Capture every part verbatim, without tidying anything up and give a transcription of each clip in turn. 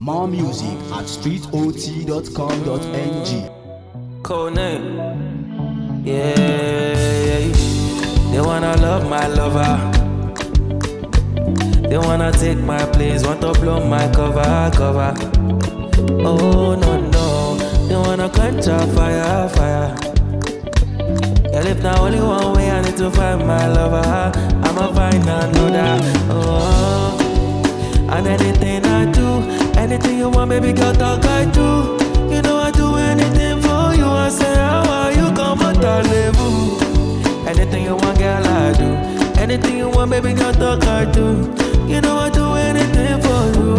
More music at street o t dot com dot n g. Code name. Yeah, yeah. They wanna love my lover. They wanna take my place, want to blow my cover, cover. Oh no, no. They wanna quench a fire, fire. Girl, if not only one way, I need to find my lover. I'ma find another. Oh, and anything I do, anything you want, baby girl, talk I do. You know I do anything for you. I say, how are you? Come on, level. Anything you want, girl, I do. Anything you want, baby girl, talk I do. You know I do anything for you.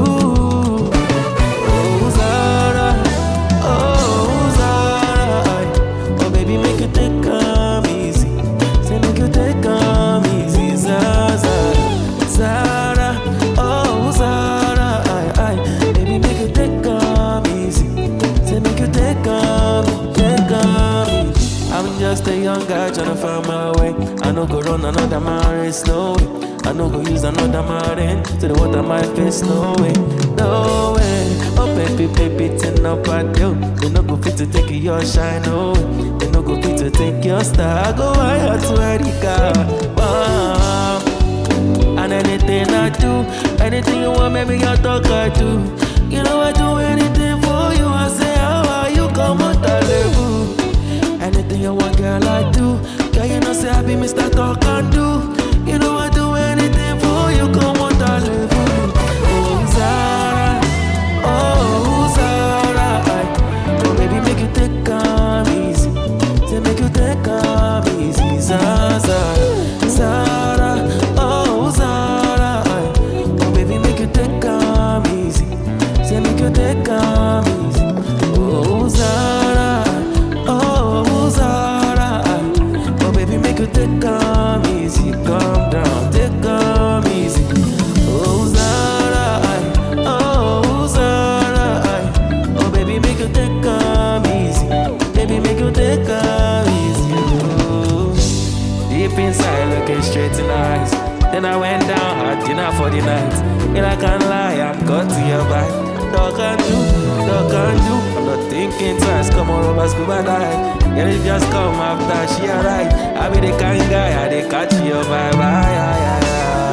Oh, Zara. Oh, Zara. Oh, baby, make you take come easy. Say, make you take come easy. Zara. Zara. Oh, Zara. I, I. Baby, make you take come easy. Say, make you take come, take come easy. I'm just a young guy tryna find my way. I no go run another man race, no way. I no go use another man to the water my face, no way, no way. Oh baby, baby, turn up at you. They no go fit to take your shine, no way. They no go fit to take your star. Go higher to Erika. Wow. And anything I do, anything you want, maybe I'll talk I do. You know I do anything for you. I say, how are you? Come on, level. Anything you want, girl, I do. Girl, you know, say I be Mister Talk and do. You know I do anything for you. Come on, darling. Oh, Zara. Oh, Zara. Oh, baby, make you take come easy. Say, make you take come easy. Zara. Zara. Oh, Zara. Oh, baby, make you take come easy. Say, make you take come easy. Oh, Zara. Oh, Zara. Oh, baby, make you take come easy. Calm down, take come easy. Oh, Zara. Oh, Zara. Oh, baby, make you take come easy. Baby, make you take come easy. Oh. Deep inside, looking straight in the eyes. Then I went down, had dinner for the night. And I can't lie, I'm got to your vibe. Dog can do, dog can do. I'm not thinking twice, come on over, scuba dive. Girl, it just come after she arrived. I be the kind guy, I dey catch your vibe. Ay, ay, ay, ay.